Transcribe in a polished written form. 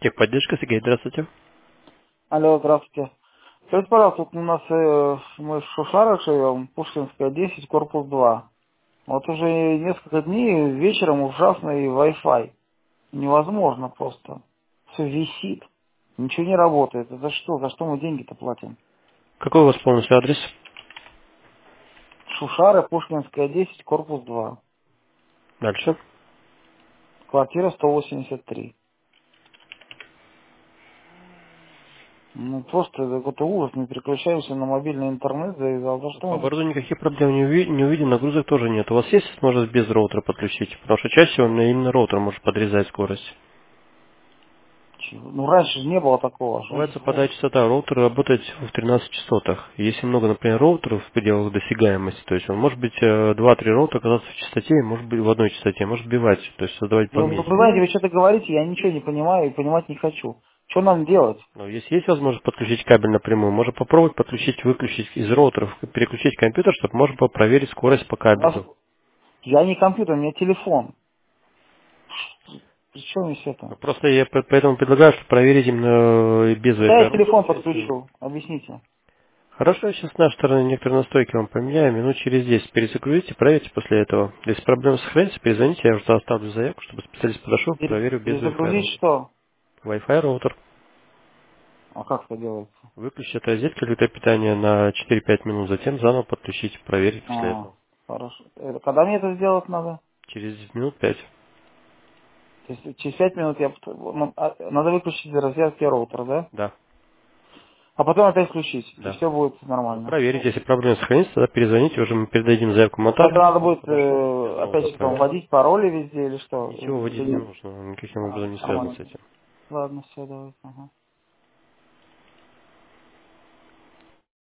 Техподдержка, Сергей, здравствуйте. Алло, здравствуйте. Скажите, пожалуйста, вот у нас мы в Шушарах живем, Пушкинская, 10, корпус 2. Вот уже несколько дней вечером ужасный Wi-Fi. Невозможно просто. Все висит. Ничего не работает. Это что? За что мы деньги-то платим? Какой у вас полностью адрес? Шушары, Пушкинская, 10, корпус 2. Дальше. Квартира 183. Ну просто это какой-то ужас. Мы переключаемся на мобильный интернет. За что По мы... городу никаких проблем не увидим, нагрузок тоже нет. У вас есть возможность без роутера подключить? Потому что чаще всего именно роутер может подрезать скорость. Ну раньше же не было такого. Называется подача частота. Роутер работает в 13 частотах. Если много, например, роутеров в пределах досягаемости, то есть он может быть два-три роутера оказаться в частоте, может быть в одной частоте, может сбивать, то есть создавать Вы помехи. знаете, вы что-то говорите, я ничего не понимаю и понимать не хочу. Что нам делать? Но если есть возможность подключить кабель напрямую, можно попробовать подключить, выключить из роутеров, переключить компьютер, чтобы можно было проверить скорость по У нас... кабелю. Я не компьютер, у меня телефон. При чем здесь Ну, это? просто я поэтому предлагаю, что проверить именно без Да, Wi-Fi я телефон роутера. подключу. Объясните. Хорошо, я сейчас с нашей стороны некоторые настройки вам поменяю. Минут через 10 перезагрузите, проверьте после этого. Если проблема сохранится, перезвоните, я уже оставлю заявку, чтобы специалист подошел, проверил без Wi-Fi Перезагрузить роутера. что? Wi-Fi роутер. А как это делается? Выключите от розетки электропитание на 4-5 минут, затем заново подключите, проверить после А, этого. хорошо. Когда мне это сделать надо? Через минут 5. То есть через 5 минут надо выключить из розетки роутер, да? Да, А потом опять включить, и да. все будет Ну, нормально. проверить, если проблема сохранится, тогда перезвоните, уже мы передадим заявку Но это монтажнику, надо чтобы он будет подошел, заново опять там поставил. вводить пароли везде или что? Ничего Или вводить не нет? нужно, он никаким А, образом не связан нормально. с этим. Ладно, все, давай. Ага.